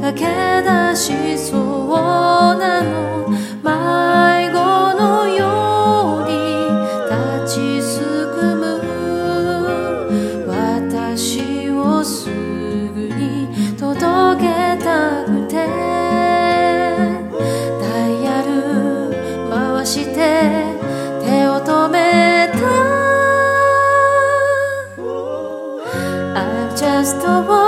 駆け出しそうなの、迷子のように立ちすくむ私をすぐに届けたくて、ダイヤル回して手を止めた。I'm just a